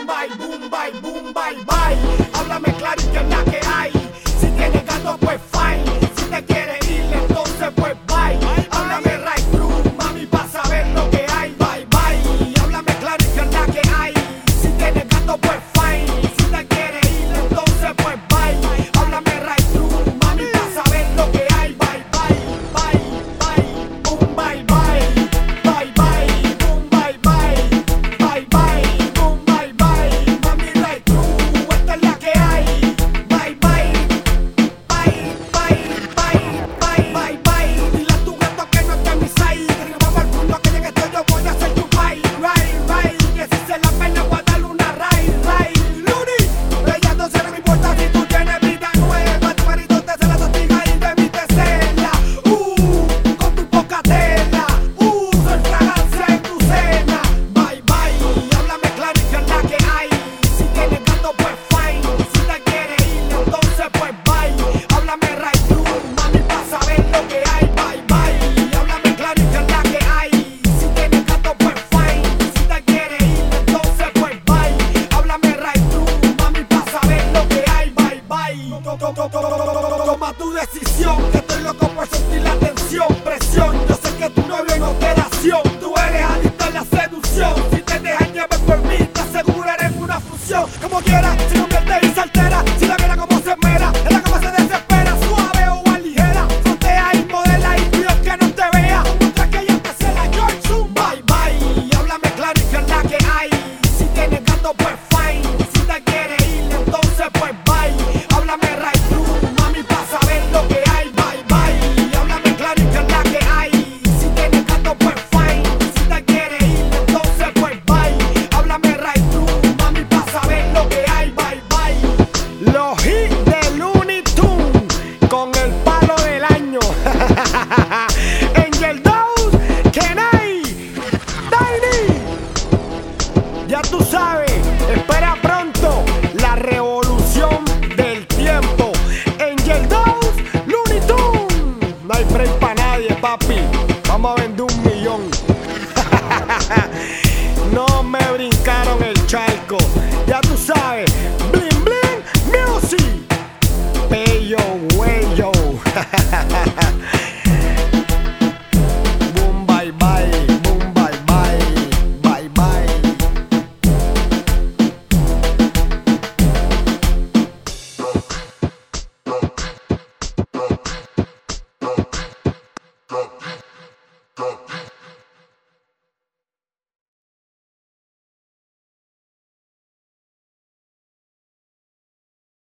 boom, bye, boom, bye, bye. Háblame claro y que es la que hay. Si tienes gato, pues fine. Si te quieres ir, entonces pues bye. Háblame right through, mami, pa' saber lo que hay. Bye, bye. Háblame claro y que es la que hay. Si tienes gato, pues fine. Si te quieres ir, entonces pues bye. Háblame right through, mami, pa' saber lo que hay. Bye, bye, bye, bye, boom, bye, bye. Bye, bye, boom, bye, bye. Bye, bye, boom, bye, bye. Mami, right through, esta es la que hay. Bye, bye, bye, bye, bye, bye, bye, bye. Dile a tu gato que no esté en mi side. Que no vamos al mundo, que llegue esto, yo voy a ser tu bye. Right, que si se la pena voy a darle una right. Looney, ella no se me importa si tú tienes vida nueva. Tu marido te se la tostiga y de mí te cela. Con tu poca tela. Soy fragancia en tu cena. Bye, bye, háblame claro y que es la que hay. Si tienes gato, pues fine. Si te quieres ir, entonces pues bye. Háblame right through, mami, pa' saber lo que hay. Bye, bye, háblame claro y que es la que hay. Si tienes gato, pues fine. Si te quieres ir, entonces pues bye. Háblame right through, mami, pa' saber lo que hay. Bye, bye. Toma tu decisión, que estoy loco por sentir la tensión, presión. Yo sé que tu novio en operación. Tú eres adicta a la seducción. Si te dejas llevar por mí, te aseguro eres una fusión. Como quieras, si no pierdes y se altera. Si la viera como se esmera, en la cama se desespera. Suave o a ligera, frontea y modela y Dios que no te vea. Muestra que ella te cela, George Zoom. Bye, bye, háblame claro y que es la que hay. Si tienes gato, pues fine. Si te quieres ir, entonces pues bye. Háblame right through, mami, pa' saber lo que hay. Bye, bye, háblame claro y que es la que hay. Si tienes gato, pues fine. Si te quieres ir, entonces pues bye. Háblame right through, mami, pa' saber lo que hay. Bye, bye. Los hits de Looney Tunes con el palo del año. Angel Dose, Kenai, Tiny. Ya tú sabes, espera pronto.